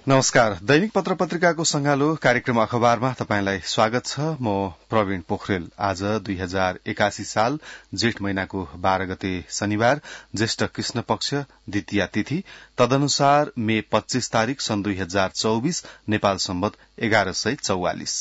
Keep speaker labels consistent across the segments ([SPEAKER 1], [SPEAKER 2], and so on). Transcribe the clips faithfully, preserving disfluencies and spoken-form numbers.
[SPEAKER 1] नमस्कार। दैनिक पत्र पत्रिकाको संगालो कार्यक्रम अखबारमा तपाईंलाई स्वागत छ। म प्रवीण पोखरेल। आज दुई हजार एकासी साल जेठ महिनाको बाह्र गते शनिबार, ज्येष्ठ कृष्ण पक्ष द्वितीया तिथि, तदनुसार मे पच्चीस तारीक सन् दुई हजार चौबीस, नेपाल सम्वत एघार सय चौवालिस।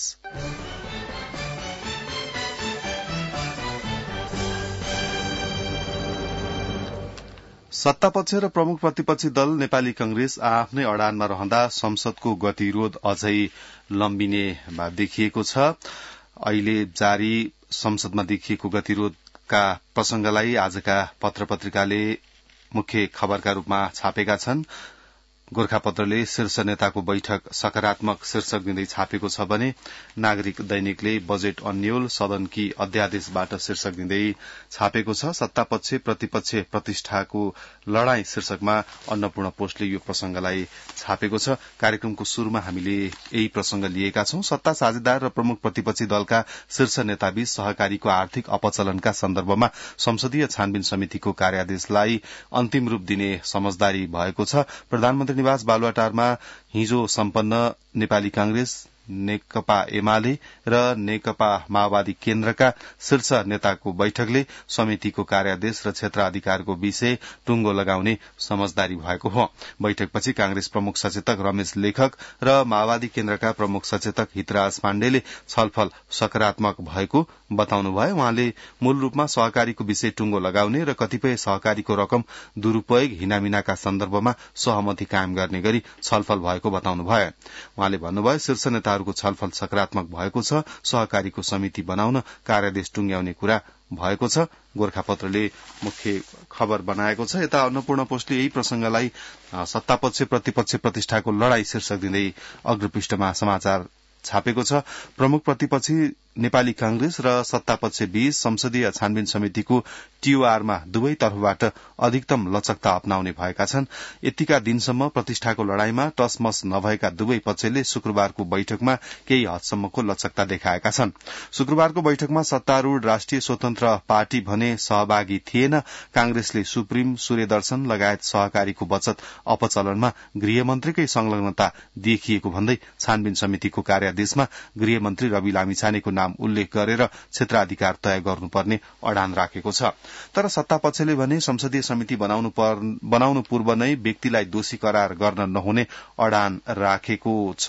[SPEAKER 1] सत्तापक्ष र प्रमुख प्रतिपक्षी दल नेपाली कांग्रेस आफ्नै अडानमा रहँदा संसदको गतिरोध अझै लम्बिने देखिएको छ। अहिले जारी संसदमा देखिएको गतिरोधका प्रसंगलाई आजका पत्र पत्रिकाले मुख्य खबरका रूपमा छापेका छन्। गोर्खापत्रले शीर्ष नेताको बैठक सकारात्मक शीर्षक दिँदै छापेको छ भने नागरिक दैनिकले बजेट अन्यल सदनकी अध्यादेशबाट शीर्षक दिँदै छापेको छ। सत्तापक्ष प्रतिपक्ष प्रतिष्ठाको लड़ाई शीर्षकमा अन्नपूर्ण पोस्टले यो प्रसंगलाई छापेको छ। कार्यक्रमको शुरूमा हामीले यही प्रसंग लिएका छौं। सत्ता साझेदार र प्रमुख प्रतिपक्षी दलका शीर्ष नेताबीच सहकारीको आर्थिक अपचलनका सन्दर्भमा संसदीय छानबिन समितिको कार्यादेशलाई अन्तिम रूप दिने समझदारी भएको छ। प्रधानमन्त्री निवास बालुवाटारमा हिजो सम्पन्न नेपाली कांग्रेस, नेकपा एमाले र नेकपा माओवादी केन्द्रका शीर्ष नेताको बैठकले समितिको कार्यादेश र क्षेत्राधिकारको विषय टुंगो लगाउने समझदारी भएको हो। बैठकपछि कांग्रेस प्रमुख सचेतक रमेश लेखक र माओवादी केन्द्रका प्रमुख सचेतक हितराज पाण्डेले छलफल सकारात्मक भएको बताउनुभयो। उहाँले मूल रूपमा सहकारीको विषय टुंगो लगाउने र कतिपय सहकारीको रकम दुरूपयोग हिनामिनाका सन्दर्भमा सहमति कायम गर्ने गरी छलफल भएको बताउनुभयो। उहाँले भन्नुभयो, शीर्ष नेताहरूको छलफल सकारात्मक भएको छ। सहकारीको समिति बनाउन कार्यादेश टुंग्याउने कुरा भएको छ। गोर्खापत्रले मुख्य खबर बनाएको छ। यता अन्नपूर्ण पोस्टले यही प्रसंगलाई सत्तापक्ष प्रतिपक्ष प्रतिष्ठाको लड़ाई शीर्षक दिँदै अग्रपृष्ठमा समाचार छापेको छ। प्रमुख प्रतिपक्षी नेपाली कांग्रेस र सत्तापक्ष बीच संसदीय छानबिन समितिको टीओआरमा दुवै तर्फबाट अधिकतम लचकता अपनाउने भएका छन्। यतिका दिनसम्म प्रतिष्ठाको लड़ाईमा टसमस नभएका दुवै पक्षले शुक्रबारको बैठकमा केही हदसम्मको लचकता देखाएका छन्। शुक्रबारको बैठकमा सत्तारूढ़ राष्ट्रिय स्वतन्त्र पार्टी भने सहभागी थिएन। कांग्रेसले सुप्रिम, सूर्यदर्शन लगायत सहकारीको बचत अपचलनमा गृहमन्त्रीकै संलग्नता देखिएको भन्दै छानबिन समितिको कार्यादेशमा गृहमन्त्री रवि लामिछानेको नाम उल्लेख गरेर क्षेत्राधिकार तय गर्नुपर्ने अडान राखेको छ। तर सत्तापक्षले भने संसदीय समिति बनाउनु, बनाउनु पूर्व नै व्यक्तिलाई दोषी करार गर्न नहुने अडान राखेको छ।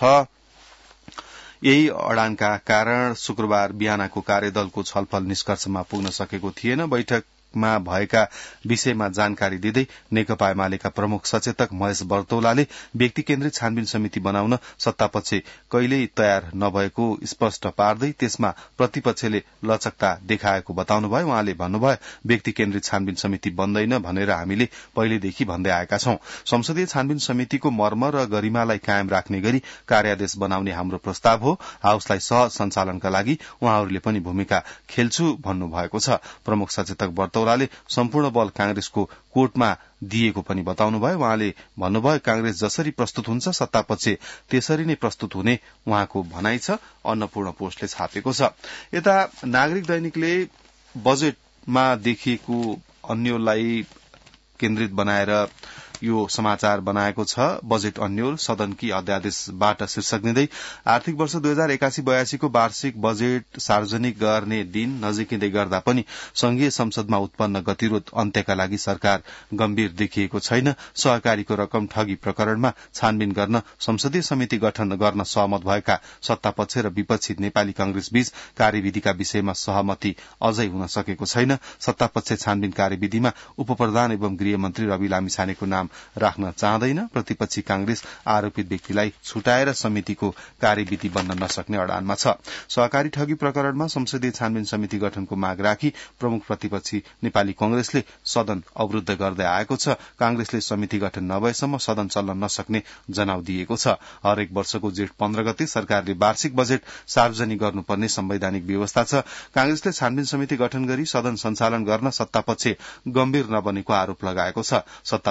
[SPEAKER 1] यही अडानका कारण शुक्रबार बिहानको कार्यदलको छलफल निष्कर्षमा पुग्न सकेको थिएन। बैठकमा भएका विषयमा जानकारी दिँदै नेकपा एमालेका प्रमुख सचेतक महेश बर्तौलाले व्यक्ति केन्द्रित छानबिन समिति बनाउन सत्तापक्ष कहिल्यै तयार नभएको स्पष्ट पार्दै त्यसमा प्रतिपक्षले लचकता देखाएको बताउनुभयो। उहाँले भन्नुभयो, व्यक्ति केन्द्रित छानबिन समिति बन्दैन भनेर हामीले पहिलेदेखि भन्दै आएका छौं। संसदीय छानबिन समितिको मर्म र गरिमालाई कायम राख्ने गरी कार्यादेश बनाउने हाम्रो प्रस्ताव हो। हाउसलाई सहज सञ्चालनका लागि उहाँहरूले पनि भूमिका खेल्छु भन्नुभएको छ। प्रमुख सचेतक बर्तौलाले सम्पूर्ण बल कांग्रेसको कोर्टमा दिएको पनि बताउनुभयो। उहाँले भन्नुभयो, कांग्रेस जसरी प्रस्तुत हुन्छ सत्तापक्ष त्यसरी नै प्रस्तुत हुने उहाँको भनाइ छ। अन्नपूर्ण पोस्टले छापेको छ। यता नागरिक दैनिकले बजेटमा देखिएको अन्यललाई केन्द्रित बनाएर यो समाचार बनाएको छ। बजेट अन्यल सदनकी अध्यादेशबाट शीर्षक दिँदै आर्थिक वर्ष दुई हजार एकासी बयासीको वार्षिक बजेट सार्वजनिक गर्ने दिन नजिकिँदै गर्दा पनि संघीय संसदमा उत्पन्न गतिरोध अन्त्यका लागि सरकार गम्भीर देखिएको छैन। सहकारीको रकम ठगी प्रकरणमा छानबिन गर्न संसदीय समिति गठन गर्न सहमत भएका सत्तापक्ष र विपक्षी नेपाली कांग्रेस बीच कार्यविधिका विषयमा सहमति अझै हुन सकेको छैन। सत्तापक्ष छानबिन कार्यविधिमा उपप्रधान एवं गृहमन्त्री रवि लामिछानेको नाम राख्न चाहँदैन। प्रतिपक्षी कांग्रेस आरोपित व्यक्तिलाई छुटाएर समितिको कार्यविधि बन्न नसक्ने अडानमा छ। सहकारी ठगी प्रकरणमा संसदीय छानबिन समिति गठनको माग राखी प्रमुख प्रतिपक्षी नेपाली कांग्रेसले सदन अवरूद्ध गर्दै आएको छ। कांग्रेसले समिति गठन नभएसम्म सदन चल्न नसक्ने जनाउ दिएको छ। हरेक वर्षको जेठ पन्ध्र गते सरकारले वार्षिक बजेट सार्वजनिक गर्नुपर्ने संवैधानिक व्यवस्था छ। कांग्रेसले छानबिन समिति गठन गरी सदन सञ्चालन गर्न सत्तापक्ष गम्भीर नबनेको आरोप लगाएको छ। सत्तापक्ष र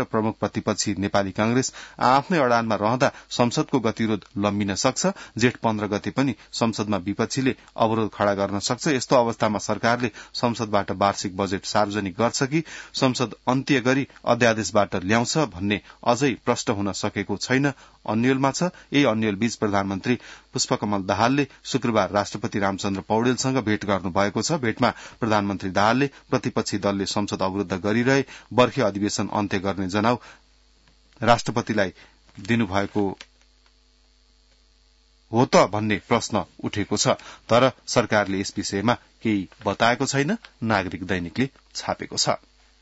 [SPEAKER 1] प्रमुख प्रतिपक्षी नेपाली कांग्रेस आफ्नै अडानमा रहँदा संसदको गतिरोध लम्बिन सक्छ। जेठ पन्ध्र गते पनि संसदमा विपक्षीले अवरोध खड़ा गर्न सक्छ। यस्तो अवस्थामा सरकारले संसदबाट वार्षिक बजेट सार्वजनिक गर्छ कि संसद अन्त्य गरी अध्यादेशबाट ल्याउँछ भन्ने अझै प्रष्ट हुन सकेको छैन, अन्यलमा छ। यही अन्यल बीच प्रधानमन्त्री पुष्पकमल दाहालले शुक्रबार राष्ट्रपति रामचन्द्र पौडेलसँग भेट गर्नुभएको छ। भेटमा प्रधानमन्त्री दाहालले प्रतिपक्षी दलले संसद अवरूद्ध गरिरहे बर्खे अधिवेशन अन्त्य गर्ने जनाउ राष्ट्रपतिलाई दिनुभएको हो त भन्ने प्रश्न उठेको छ, तर सरकारले यस विषयमा केही बताएको छैन, नागरिक दैनिकले छापेको छ।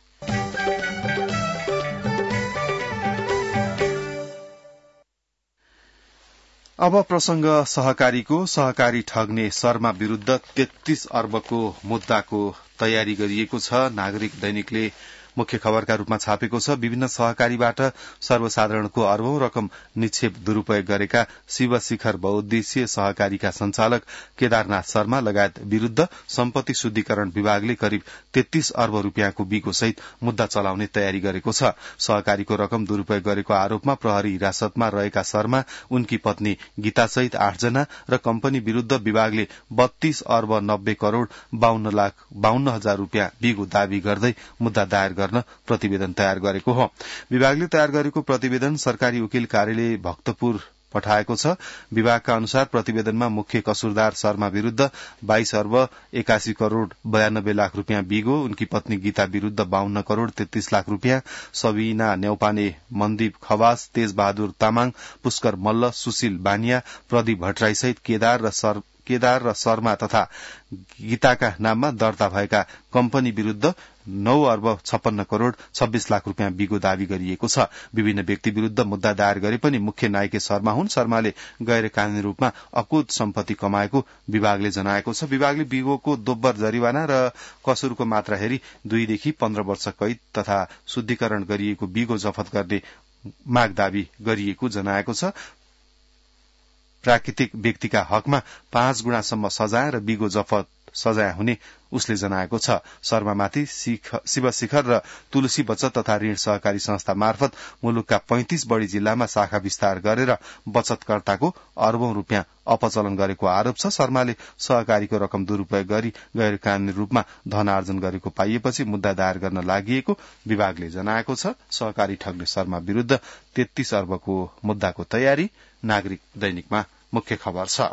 [SPEAKER 1] अब प्रसंग सहकारीको। सहकारी ठग्ने शर्मा विरूद्ध तेत्तीस अर्बको मुद्दाको तयारी गरिएको छ, नागरिक दैनिकले मुख्य खबरका रूपमा छापेको छ। विभिन्न सहकारीबाट सर्वसाधारणको अर्बौं रकम निक्षेप दुरूपयोग गरेका शिव शिखर बहुद्देश्यीय सहकारीका संचालक केदारनाथ शर्मा लगायत विरूद्ध सम्पत्ति शुद्धिकरण विभागले करिब तेत्तीस अर्ब रूपियाँको बिगो सहित मुद्दा चलाउने तयारी गरेको छ। सहकारीको रकम दुरूपयोग गरेको आरोपमा प्रहरी हिरासतमा रहेका शर्मा, उनकी पत्नी गीता सहित आठजना र कम्पनी विरूद्ध विभागले बत्तीस अर्ब नब्बे करोड़ बाहन्न लाख बाहन्न हजार रूपियाँ बिगो दावी गर्दै मुद्दा दायर गर्न प्रतिवेदन तयार गरेको हो। विभागले तयार गरेको प्रतिवेदन सरकारी वकिल कार्यालय भक्तपुर पठाएको छ। विभागका अनुसार प्रतिवेदनमा मुख्य कसुरदार शर्मा विरूद्ध बाइस अर्ब एकासी करोड़ बयानब्बे लाख रूपियाँ बिगो, उनकी पत्नी गीता विरूद्ध बाहन्न करोड़ तेत्तीस लाख रूपियाँ, सबिना नेौपाने, मनदीप खवास, तेज बहादुर तामाङ, पुष्कर मल्ल, सुशील बानिया, प्रदीप भट्टराई सहित केदार र सर केदार र शर्मा तथा गीताका नाममा दर्ता भएका कम्पनी विरूद्ध नौ अर्ब छप्पन्न करोड़ छब्बीस लाख रूपियाँ बिगो दावी गरिएको छ। विभिन्न व्यक्ति विरूद्ध मुद्दा दायर गरे पनि मुख्य नायिके शर्मा हुन्। शर्माले गैर कानूनी रूपमा अकुत सम्पत्ति कमाएको विभागले जनाएको छ। विभागले बिगोको दोब्बर जरिवाना र कसुरको मात्रा हेरी दुईदेखि पन्ध्र वर्ष कैद तथा शुद्धिकरण गरिएको बिगो जफत गर्ने माग दावी गरिएको जनाएको छ। प्राकृतिक व्यक्तिका हकमा पाँच गुणासम्म सजाय र बिगो जफत सजाय हुने उसले जनाएको छ। शर्मामाथि शिव शिखर र तुलसी बचत तथा ऋण सहकारी संस्था मार्फत मुलुकका पैंतिस बढ़ी जिल्लामा शाखा विस्तार गरेर बचतकर्ताको अर्बौं रूपियाँ अपचलन गरेको आरोप छ। शर्माले सहकारीको रकम दुरूपयोग गरी गैर कानूनी रूपमा धन आर्जन गरेको पाइएपछि मुद्दा दायर गर्न लागि विभागले जनाएको छ। सहकारी ठग्ने शर्मा विरूद्ध तेत्तीस अर्बको मुद्दाको तयारी, नागरिक दैनिकमा मुख्य खबर छ।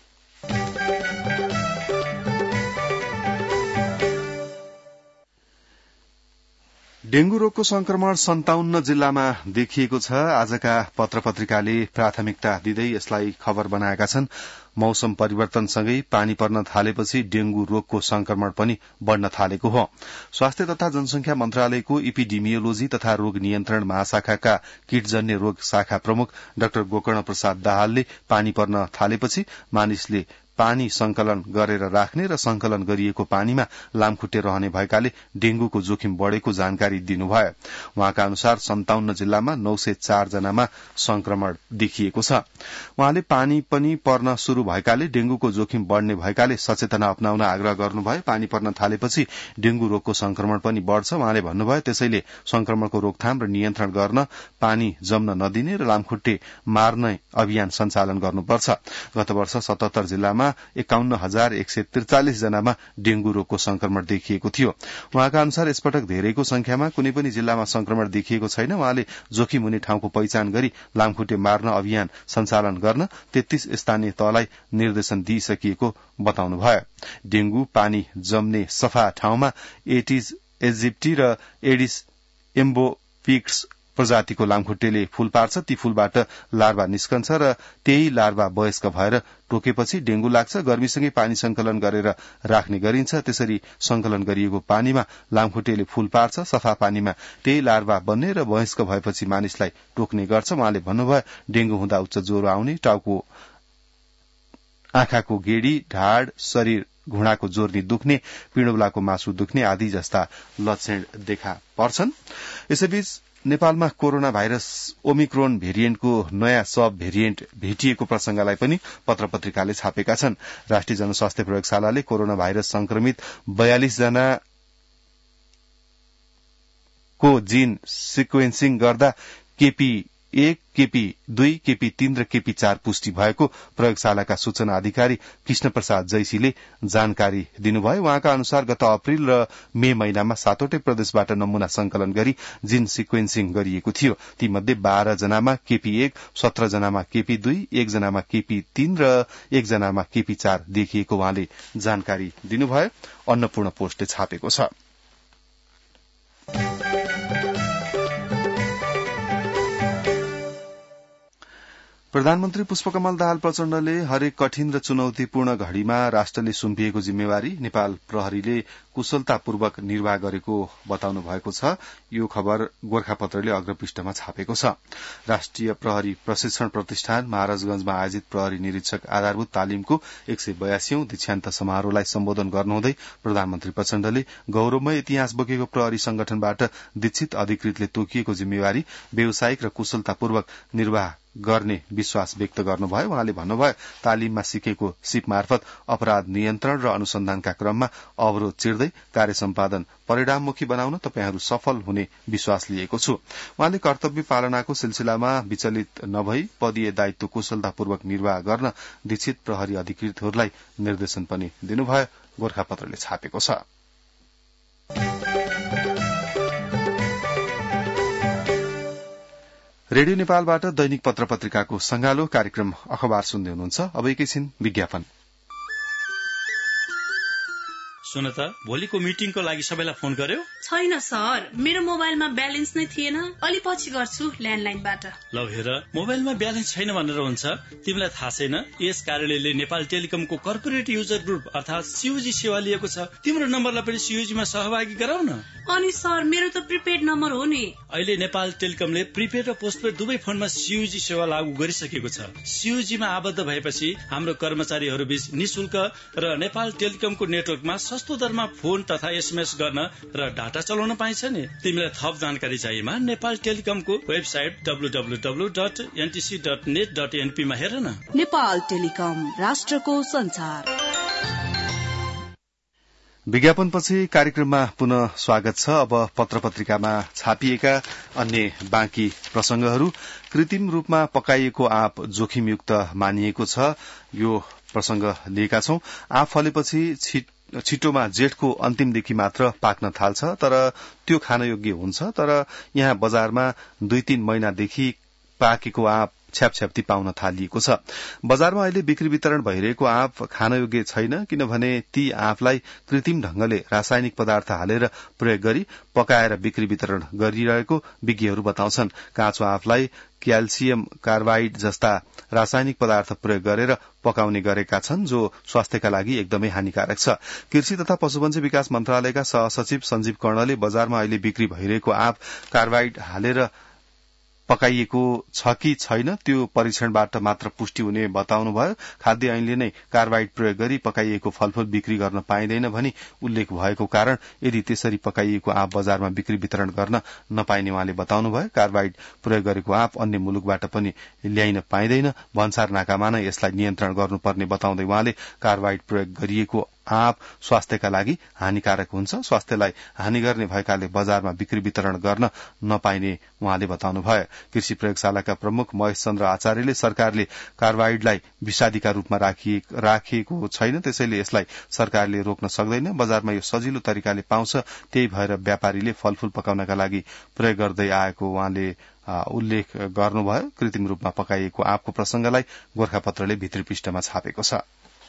[SPEAKER 1] डेंगू रोगको संक्रमण सन्ताउन्न जिल्लामा देखिएको छ। आजका पत्र पत्रिकाले प्राथमिकता दिँदै यसलाई खबर बनाएका छन्। मौसम परिवर्तनसँगै पानी पर्न थालेपछि डेंगू रोगको संक्रमण पनि बढ़न थालेको हो। स्वास्थ्य तथा जनसंख्या मन्त्रालयको इपिडेमियोलोजी तथा रोग नियन्त्रण महाशाखाका कीटजन्य रोग शाखा प्रमुख डाक्टर गोकर्ण प्रसाद दाहालले पानी पर्न थालेपछि मानिसले पानी संकलन गरेर राख्ने र संकलन गरिएको पानीमा लामखुट्टे रहने भएकाले डेंगूको जोखिम बढ़ेको जानकारी दिनुभयो। उहाँका अनुसार सन्ताउन्न जिल्लामा नौ सय चार जनामा संक्रमण देखिएको छ। उहाँले पानी पनि पर्न शुरू भएकाले डेंगूको जोखिम बढ़ने भएकाले सचेतना अपनाउन आग्रह गर्नुभयो। पानी पर्न थालेपछि डेंगू रोगको संक्रमण पनि बढ़छ उहाँले भन्नुभयो। त्यसैले संक्रमणको रोकथाम र नियन्त्रण गर्न पानी जम्न नदिने र लामखुट्टे मार्ने अभियान सञ्चालन गर्नुपर्छ। गत वर्ष सतहत्तर जिल्लामा एकाउन्न हजार एक सय त्रिचालिस जनामा डेंगू रोगको संक्रमण देखिएको थियो। उहाँका अनुसार यसपटक धेरैको संख्यामा कुनै पनि जिल्लामा संक्रमण देखिएको छैन। उहाँले जोखिम हुने ठाउँको पहिचान गरी लामखुट्टे मार्न अभियान सञ्चालन गर्न तेत्तीस स्थानीय तहलाई निर्देशन दिइसकिएको बताउनुभयो। डेंगू पानी जम्ने सफा ठाउँमा एटिज इजिप्टी र एडिस एम्बोपिक्स प्रजातिको लामखुट्टेले फूल पार्छ। ती फूलबाट लार्वा निस्कन्छ र त्यही लार्वा वयस्क भएर टोकेपछि डेंगू लाग्छ। गर्मीसँगै पानी संकलन गरेर राख्ने गरिन्छ। त्यसरी संकलन गरिएको पानीमा लामखुट्टेले फूल पार्छ। सफा पानीमा त्यही लार्वा बन्ने र वयस्क भएपछि मानिसलाई टोक्ने गर्छ। उहाँले भन्नुभयो डेंगू हुँदा उच्च ज्वरो आउने, टाउको आँखाको गेडी, ढाड, शरीर घुँडाको जोर्नी दुख्ने, पिँडौलाको मासु दुख्ने आदि जस्ता लक्षण देखा पर्छन्। यसैबीच नेपालमा कोरोना भाइरस ओमिक्रोन भेरिएन्टको नयाँ सब भेरिएन्ट भेटिएको प्रसंगलाई पनि पत्र पत्रिकाले छापेका छन्। राष्ट्रिय जनस्वास्थ्य प्रयोगशालाले कोरोना भाइरस संक्रमित बयालिस जना को जीन सिक्वेन्सिङ गर्दा केपी एक केपी दुई केपी तीन र केपी चार पुष्टि भएको प्रयोगशालाका सूचना अधिकारी कृष्ण प्रसाद जैसीले जानकारी दिनुभयो। उहाँका अनुसार गत अप्रेल र मे महिनामा सातवटै प्रदेशबाट नमूना संकलन गरी जीन सिक्वेन्सिङ गरिएको थियो। तीमध्ये बाह्र जनामा केपी एक, सत्र जनामा केपी दुई, एक जनामा केपी तीन र एक जनामा केपी चार देखिएको उहाँले जानकारी दिनुभयो। अन्नपूर्ण पोस्टले छापेको छ। प्रधानमन्त्री पुष्पकमल दाहाल प्रचण्डले हरेक कठिन र चुनौतीपूर्ण घड़ीमा राष्ट्रले सुम्पिएको जिम्मेवारी नेपाल प्रहरीले कुशलतापूर्वक निर्वाह गरेको बताउनु भएको छ। यो खबर गोर्खापत्रले अग्रपृष्ठमा छापेको छ। राष्ट्रिय प्रहरी प्रशिक्षण प्रतिष्ठान महाराजगंजमा आयोजित प्रहरी निरीक्षक आधारभूत तालिमको एक सय बयासीौं दीक्षान्त समारोहलाई सम्बोधन गर्नुहुँदै प्रधानमन्त्री प्रचण्डले गौरवमय इतिहास बोकेको प्रहरी संगठनबाट दीक्षित अधिकृतले तोकिएको जिम्मेवारी व्यावसायिक र कुशलतापूर्वक निर्वाह गर्ने विश्वास व्यक्त गर्नुभयो। उहाँले भन्नुभयो, तालिममा सिकेको सिप मार्फत अपराध नियन्त्रण र अनुसन्धानका क्रममा अवरोध चिर्दै कार्य सम्पादन परिणाममुखी बनाउन तपाईहरू सफल हुने विश्वास लिएको छु। उहाँले कर्तव्य पालनाको सिलसिलामा विचलित नभई पदीय दायित्व कुशलतापूर्वक निर्वाह गर्न दीक्षित प्रहरी अधिकृतहरूलाई निर्देशन पनि दिनुभयो। गोर्खापत्रले छापेको छ। रेडियो नेपालबाट दैनिक पत्र पत्रिकाको संगालो कार्यक्रम अखबार सुन्दै हुनुहुन्छ। अब एकैछिन विज्ञापन।
[SPEAKER 2] सुन त, भोलिको मिटिङको लागि सबैलाई फोन गर्यो?
[SPEAKER 3] छैन सर, मेरो मोबाइलमा ब्यालेन्स नै थिएन। अलि पछि गर्छु ल्यान्डलाइनबाट।
[SPEAKER 2] ल हेर, मोबाइलमा ब्यालेन्स छैन भनेर हुन्छ? तिमीलाई थाहा छैन यस कार्यालयले नेपाल टेलिकमको कर्पोरेट युजर ग्रुप अर्थात सीयूजी सेवा लिएको छ। तिम्रो नम्बरलाई पनि सीयूजीमा सहभागी गराउ न।
[SPEAKER 3] अनि सर, मेरो त प्रिपेड नम्बर हो नि।
[SPEAKER 2] अहिले नेपाल टेलिकमले प्रिपेड र पोस्टपेड दुवै फोनमा सीयूजी सेवा लागू गरिसकेको छ। सीयूजीमा आबद्ध भएपछि हाम्रो कर्मचारीहरू बीच निशुल्क र नेपाल टेलिकमको नेटवर्कमा सस्तो दरमा फोन तथा एसएमएस गर्न र डाटा चलाउन पाइन्छ नि। तिमीलाई थप जानकारी चाहिएमा नेपाल टेलिकमको website W W W dot NTC dot net dot NP मा हेर न।
[SPEAKER 4] नेपाल टेलिकम, राष्ट्रको संचार।
[SPEAKER 1] विज्ञापनपछि कार्यक्रममा पुनः स्वागत छ। अब पत्र पत्रिकामा छापिएका अन्य बाँकी प्रसंगहरू। कृत्रिम रूपमा पकाइएको आँप जोखिमयुक्त मानिएको छ, यो प्रसंग लिएका छौं। आँप फलेपछि छिटोमा जेठको अन्तिमदेखि मात्र पाक्न थाल्छ, तर त्यो खानयोग्य हुन्छ। तर यहाँ बजारमा दुई तीन महिनादेखि पाकेको आँप छ्यापछ्याप्ती पाउन थालिएको छ। बजारमा अहिले बिक्री वितरण भइरहेको आँप खानयोग्य छैन, किनभने ती आँपलाई कृत्रिम ढंगले रासायनिक पदार्थ हालेर प्रयोग गरी पकाएर बिक्री वितरण गरिरहेको विज्ञहरू बताउँछन्। काँचो आँपलाई क्याल्सियम कार्बाइड जस्ता रासायनिक पदार्थ प्रयोग गरेर पकाउने गरेका छन्, जो स्वास्थ्यका लागि एकदमै हानिकारक छ। कृषि तथा पशुपन्छी विकास मन्त्रालयका सहसचिव सञ्जीव कर्णले बजारमा अहिले बिक्री भइरहेको आँप कार्बाइड हालेर पकाइएको छ कि छैन त्यो परीक्षणबाट मात्र पुष्टि हुने बताउनुभयो। खाद्य ऐनले नै कार्बाइड प्रयोग गरी पकाइएको फलफूल बिक्री गर्न पाइँदैन भनी उल्लेख भएको कारण यदि त्यसरी पकाइएको आँप बजारमा बिक्री वितरण गर्न नपाइने उहाँले बताउनुभयो। कार्बाइड प्रयोग गरेको आँप अन्य मुलुकबाट पनि ल्याइन पाइँदैन, भन्सार नाकामा नै यसलाई नियन्त्रण गर्नुपर्ने बताउँदै उहाँले कार्बाइड प्रयोग गरिएको आँप स्वास्थ्यका लागि हानिकारक हुन्छ, स्वास्थ्यलाई हानि गर्ने भएकाले बजारमा बिक्री वितरण गर्न नपाइने उहाँले बताउनुभयो। कृषि प्रयोगशालाका प्रमुख महेश चन्द्र आचार्यले सरकारले कार्बाइडलाई विषादीका रूपमा राखिएको छैन, त्यसैले यसलाई सरकारले रोक्न सक्दैन। बजारमा यो सजिलो तरिकाले पाउँछ, त्यही भएर व्यापारीले फलफूल पकाउनका लागि प्रयोग गर्दै आएको उहाँले उल्लेख गर्नुभयो। कृत्रिम रूपमा पकाइएको आँपको प्रसंगलाई गोर्खापत्रले भित्री पृष्ठमा छापेको छ।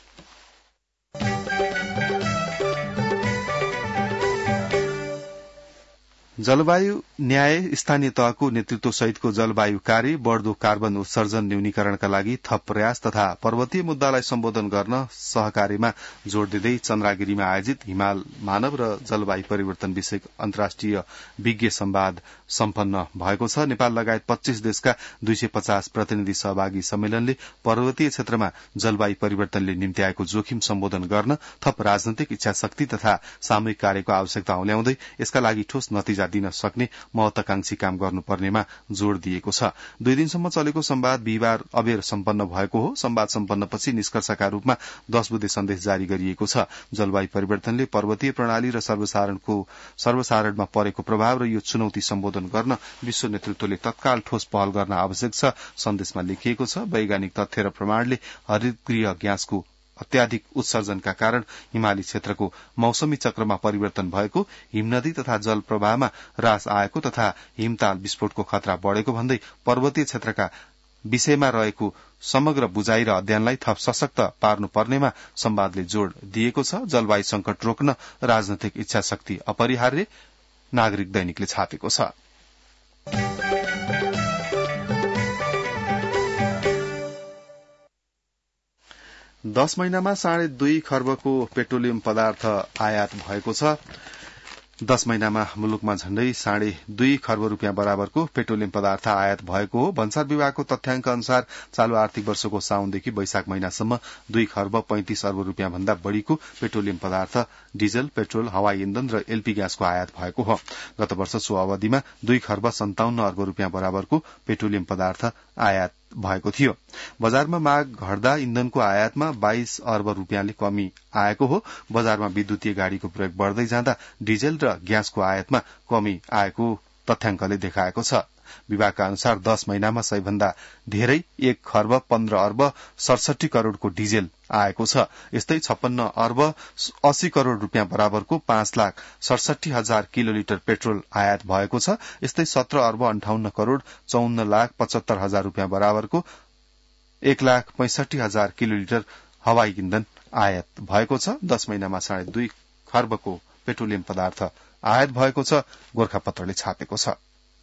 [SPEAKER 1] जलवायु न्याय स्थानीय तहको नेतृत्व सहितको जलवायु कार्य, बढ़दो कार्बन उत्सर्जन न्यूनीकरणका लागि थप प्रयास तथा पर्वतीय मुद्दालाई सम्बोधन गर्न सहकार्यमा जोड़ दिँदै चन्द्रागिरीमा आयोजित हिमाल मानव र जलवायु परिवर्तन विषयक अन्तर्राष्ट्रिय विज्ञ संवाद सम्पन्न भएको छ। नेपाल लगायत पच्चीस देशका दुई सय पचास प्रतिनिधि सहभागी सम्मेलनले पर्वतीय क्षेत्रमा जलवायु परिवर्तनले निम्ति आएको जोखिम सम्बोधन गर्न थप राजनैतिक इच्छा शक्ति तथा सामूहिक कार्यको आवश्यकता औल्याउँदै यसका लागि ठोस नतिजा दर्जा दिन सक्ने महत्वाकांक्षी काम गर्नुपर्नेमा जोड़ दिएको छ। दुई दिनसम्म चलेको संवाद बिहिबार अबेर सम्पन्न भएको हो। संवाद सम्पन्नपछि निष्कर्षका रूपमा दश बुँदे सन्देश जारी गरिएको छ। जलवायु परिवर्तनले पर्वतीय प्रणाली र सर्वसाधारणको सर्वसाधारणमा परेको प्रभाव र यो चुनौती सम्बोधन गर्न विश्व नेतृत्वले तत्काल ठोस पहल गर्न आवश्यक छ। सन्देशमा लेखिएको छ, वैज्ञानिक तथ्य र प्रमाणले हरितगृह ग्यासको अत्याधिक उत्सर्जनका कारण हिमाली क्षेत्रको मौसमी चक्रमा परिवर्तन भएको, हिमनदी तथा जल प्रवाहमा ह्रास आएको तथा हिमताल विस्फोटको खतरा बढ़ेको भन्दै पर्वतीय क्षेत्रका विषयमा रहेको समग्र बुझाइ र अध्ययनलाई थप सशक्त पार्नुपर्नेमा संवादले जोड़ दिएको छ। जलवायु संकट रोक्न राजनैतिक इच्छा शक्ति अपरिहार्य, नागरिक दैनिकले छापेको छ। दश महिनामा साढे दुई खर्बको पेट्रोलियम पदार्थ आयात भएको छ। दश महिनामा मुलुकमा झण्डै साढे दुई खर्ब रूपियाँ बराबरको पेट्रोलियम पदार्थ आयात भएको हो। भन्सार विभागको तथ्याङ्क अनुसार चालू आर्थिक वर्षको साउनदेखि वैशाख महिनासम्म दुई खर्ब पैंतिस अर्ब रूपियाँ भन्दा बढ़ीको पेट्रोलियम पदार्थ, डिजल, पेट्रोल, हवाई इन्धन र एलपी ग्यासको आयात भएको हो। गत वर्ष सो अवधिमा दुई खर्ब सन्ताउन्न अर्ब रूपियाँ बराबरको पेट्रोलियम पदार्थ आयात भएको थियो। बजारमा माग घट्दा इन्धनको आयातमा बाइस अर्ब रूपियाँले कमी आएको हो। बजारमा विद्युतीय गाड़ीको प्रयोग बढ़दै जाँदा डिजल र ग्यासको आयातमा कमी आएको तथ्याङ्कले देखाएको छ। विभागका अनुसार दश महिनामा सबैभन्दा धेरै एक खर्ब पन्ध्र अर्ब सडसठी करोड़को डिजेल आएको छ। यस्तै छप्पन्न अर्ब अस्सी करोड़ रूपियाँ बराबरको पाँच लाख सडसठी हजार किलोलिटर पेट्रोल आयात भएको छ। यस्तै सत्र अर्ब अन्ठाउन्न करोड़ चौन्न लाख पचहत्तर हजार रूपियाँ बराबरको एक लाख पैंसठी हजार किलोलिटर हवाई इन्धन आयात भएको छ। दश महिनामा साढे दुई खर्बको पेट्रोलियम पदार्थ आयात भएको छ, गोर्खापत्रले छापेको छ।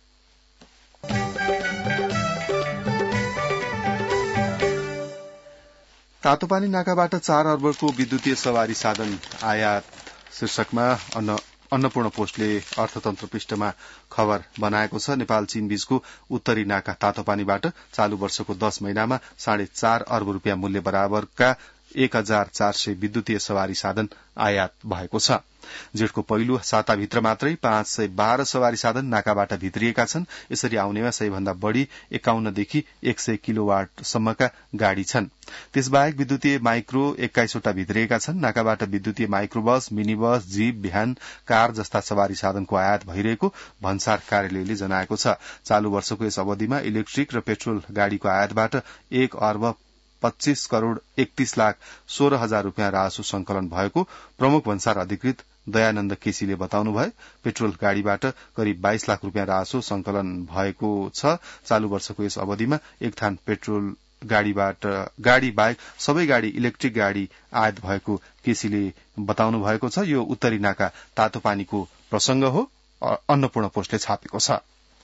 [SPEAKER 1] तातोपानी नाकाबाट चार अर्बको विद्युतीय सवारी साधन आयात शीर्षकमा अन्न अन्नपूर्ण पोस्टले अर्थतन्त्र पृष्ठमा खबर बनाएको छ। नेपाल चीन बीचको उत्तरी नाका तातोपानीबाट चालू वर्षको दश महिनामा साढे चार अर्ब रूपियाँ मूल्य बराबरका एक हजार चार सय विद्युतीय सवारी साधन आयात भएको छ। जेठको पहिलो साताभित्र मात्रै पाँच सय बाह्र सवारी साधन नाकाबाट भित्रिएका छन्। यसरी आउनेमा सबैभन्दा बढ़ी एकाउन्नदेखि एक सय किलोवाटसम्मका गाड़ी छन्। त्यसबाहेक विद्युतीय माइक्रो एक्काइसवटा भित्रिएका छन्। नाकाबाट विद्युतीय micro bus, mini bus, jeep, van, car जस्ता सवारी साधनको आयात भइरहेको भन्सार कार्यालयले जनाएको छ। चालू वर्षको यस अवधिमा इलेक्ट्रिक र पेट्रोल गाड़ीको आयातबाट एक अर्ब पच्चीस करोड़ एकतीस लाख सोह्र हजार रूपियाँ राजस्व संकलन भएको प्रमुख भन्सार अधिकृत दयानन्द केसीले बताउनु भयो। पेट्रोल गाड़ीबाट करिब बाइस लाख रूपियाँ राजस्व संकलन भएको छ। चालू वर्षको यस अवधिमा एक थान पेट्रोल गाड़ीबाट गाड़ी बाहेक सबै गाड़ी इलेक्ट्रिक गाड़ी आयात भएको केसीले बताउनु भएको छ। यो उत्तरी नाका तातोपानीको प्रसंग हो, अन्नपूर्ण पोस्टले छापेको छ।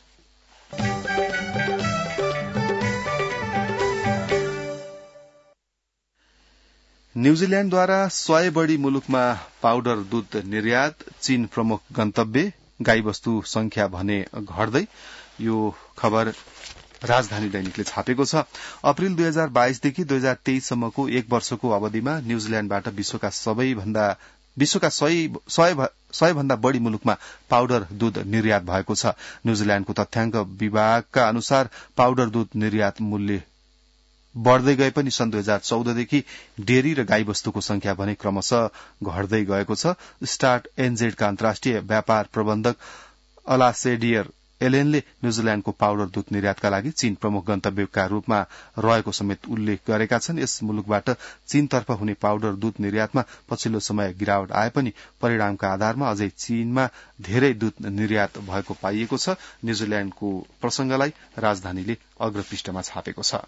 [SPEAKER 1] न्यूजील्याण्डद्वारा सय बढ़ी मुलुकमा पाउडर दूध निर्यात, चीन प्रमुख गन्तव्य, गाईवस्तु संख्या भने घट्दै। यो खबर राजधानी दैनिकले छापेको छ। अप्रेल दुई हजार बाइसदेखि दुई हजार तेइससम्मको एक वर्षको अवधिमा न्यूजील्याण्डबाट विश्वका सबैभन्दा विश्वका सय भन्दा बढ़ी मुलुकमा पाउडर दूध निर्यात भएको छ। न्यूजील्याण्डको तथ्याङ्क विभागका अनुसार पाउडर दूध निर्यात मूल्य बढ़दै गए पनि सन् दुई हजार चौधदेखि डेरी र गाईवस्तुको संख्या भने क्रमशः घट्दै गएको छ। स्टार्ट एनजेडका अन्तर्राष्ट्रिय व्यापार प्रबन्धक अलासेडियर एलेनले न्यूजील्याण्डको पाउडर दूध निर्यातका लागि चीन प्रमुख गन्तव्यका रूपमा रहेको समेत उल्लेख गरेका छन्। यस मुलुकबाट चीनतर्फ हुने पाउडर दूध निर्यातमा पछिल्लो समय गिरावट आए पनि परिणामका आधारमा अझै चीनमा धेरै दूध निर्यात भएको पाइएको छ। न्यूजील्याण्डको प्रसंगलाई राजधानीले अग्रपृष्ठमा छापेको छ।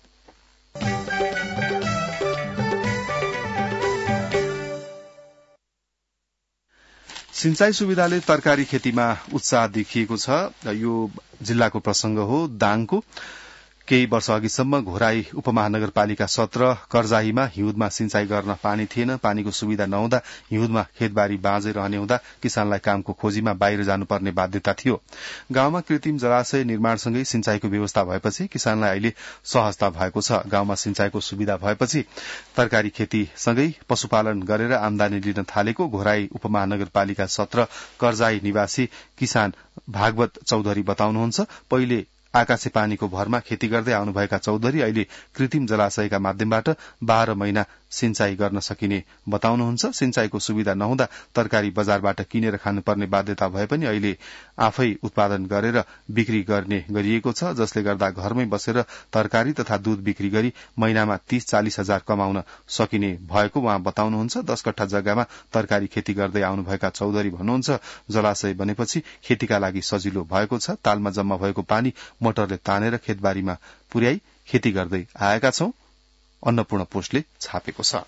[SPEAKER 1] सिंचाई सुविधाले तरकारी खेतीमा उत्साह देखिएको छ। यो जिल्लाको प्रसंग हो। दाङको केही वर्ष अघिसम्म घोराई उपमहानगरपालिका सत्र कर्जाहीमा हिउँदमा सिंचाई गर्न पानी थिएन। पानीको सुविधा नहुँदा हिउँदमा खेतबारी बाँझै रहने हुँदा किसानलाई कामको खोजीमा बाहिर जानुपर्ने बाध्यता थियो। गाउँमा कृत्रिम जलाशय निर्माणसँगै सिंचाईको व्यवस्था भएपछि किसानलाई अहिले सहजता भएको छ। गाउँमा सिंचाईको सुविधा भएपछि तरकारी खेतीसँगै पशुपालन गरेर आमदानी लिन थालेको घोराई उपमहानगरपालिका सत्र कर्जाही निवासी किसान भागवत चौधरी बताउनुहुन्छ। पहिले आकाशे पानीको भरमा खेती गर्दै आउनुभएका चौधरी अहिले कृत्रिम जलाशयका माध्यमबाट बाह्र महिना सिंचाई गर्न सकिने बताउनुहुन्छ। सिंचाईको सुविधा नहुँदा तरकारी बजारबाट किनेर खानुपर्ने बाध्यता भए पनि अहिले आफै उत्पादन गरेर बिक्री गर्ने गरिएको छ, जसले गर्दा घरमै बसेर तरकारी तथा दूध बिक्री गरी महिनामा तीस चालिस हजार कमाउन सकिने भएको उहाँ बताउनुहुन्छ। दश कट्ठा जग्गामा तरकारी खेती गर्दै आउनुभएका चौधरी भन्नुहुन्छ, जलाशय बनेपछि खेतीका लागि सजिलो भएको छ। तालमा जम्मा भएको पानी मोटरले तानेर खेतबारीमा पुर्याई खेती गर्दै आएका छौं, अन्नपूर्ण पोस्टले छापेको छ।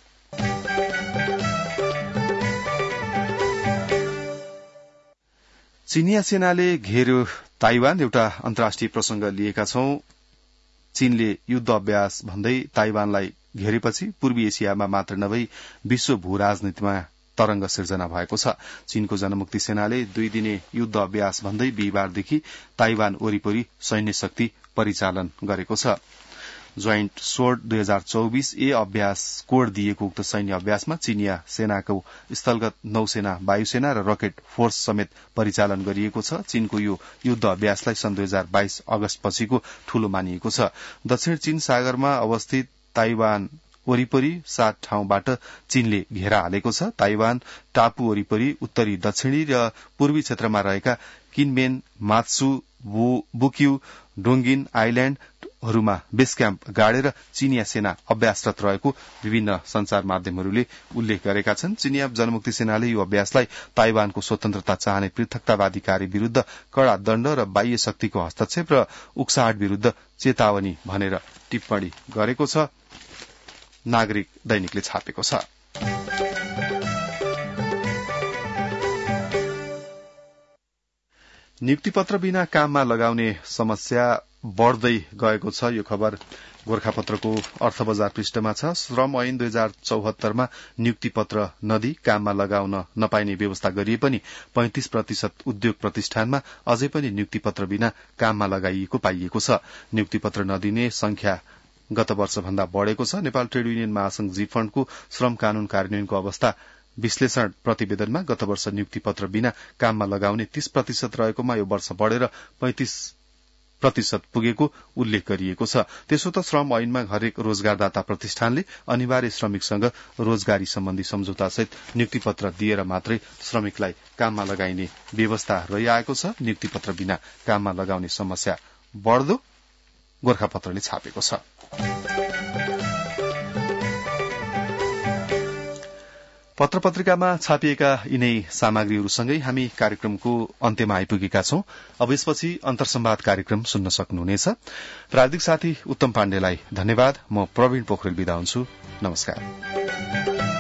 [SPEAKER 1] चीनिया सेनाले घेर्यो ताइवान, एउटा अन्तर्राष्ट्रिय प्रसंग लिएका छौं। चीनले युद्ध अभ्यास भन्दै ताइवानलाई घेरेपछि पूर्वी एसियामा मात्र नभई विश्व भू राजनीतिमा तरंग सिर्जना भएको छ। चीनको जनमुक्ति सेनाले दुई दिने युद्ध अभ्यास भन्दै बिहिबारदेखि ताइवान वरिपरि सैन्य शक्ति परिचालन गरेको छ। जोइन्ट स्वोर्ड दुई हजार चौबिस ए अभ्यास कोड दिएको उक्त सैन्य अभ्यासमा चीनिया सेनाको स्थलगत नौसेना, वायुसेना र रकेट फोर्स समेत परिचालन गरिएको छ। चीनको यो युद्ध अभ्यासलाई सन् दुई हजार बाइस अगस्त पछिको ठूलो मानिएको छ। दक्षिण चीन सागरमा अवस्थित ताइवान वरिपरि सात ठाउँबाट चीनले घेरा हालेको छ। ताइवान टापु वरिपरि उत्तरी, दक्षिणी र पूर्वी क्षेत्रमा रहेका किनमेन, मात्सु, बुक्यू, डोंगिन आइल्याण्डहरूमा बेस क्याम्प गाडेर चीनिया सेना अभ्यासरत रहेको विभिन्न संचार माध्यमहरूले उल्लेख गरेका छन्। चीनिया जनमुक्ति सेनाले यो अभ्यासलाई ताइवानको स्वतन्त्रता चाहने पृथकतावादी कार्य विरूद्ध कड़ा दण्ड र बाह्य शक्तिको हस्तक्षेप र उक्साहट विरूद्ध चेतावनी भनेर टिप्पणी गरेको छ, नागरिक दैनिकले छापेको छ। नियुक्ति पत्र बिना काममा लगाउने समस्या बढ़दै गएको छ। यो खबर गोर्खापत्रको अर्थ बजार पृष्ठमा छ। श्रम ऐन दुई हजार चौहत्तरमा नियुक्ति पत्र नदिई काममा लगाउन नपाइने व्यवस्था गरिए पनि पैंतिस प्रतिशत उद्योग प्रतिष्ठानमा अझै पनि नियुक्ति पत्र बिना काममा लगाइएको पाइएको छ। नियुक्ति पत्र नदिने संख्या गत वर्ष भन्दा बढ़ेको छ। नेपाल ट्रेड युनियन महासंघ जी फण्डको श्रम कानून कार्यान्वयनको अवस्था विश्लेषण प्रतिवेदनमा गत वर्ष नियुक्ति पत्र बिना काममा लगाउने तीस प्रतिशत रहेकोमा यो वर्ष बढ़ेर पैंतिस प्रतिशत पुगेको उल्लेख गरिएको छ। त्यसो त श्रम ऐनमा हरेक रोजगारदाता प्रतिष्ठानले अनिवार्य श्रमिकसँग रोजगारी सम्बन्धी सम्झौतासहित नियुक्ति पत्र दिएर मात्रै श्रमिकलाई काममा लगाइने व्यवस्था रहिआएको छ। नियुक्ति पत्र बिना काममा लगाउने समस्या बढ़दो गोर्खापत्रले छापेको छ। पत्र पत्रिकामा छापिएका यिनै सामग्रीहरूसँगै हामी कार्यक्रमको अन्त्यमा आइपुगेका छौं। अब यसपछि अन्तर्संवाद कार्यक्रम सुन्न सक्नुहुनेछ। प्राविधिक साथी उत्तम पाण्डेलाई धन्यवाद। म प्रवीण पोखरेल बिदा हुन्छु। नमस्कार।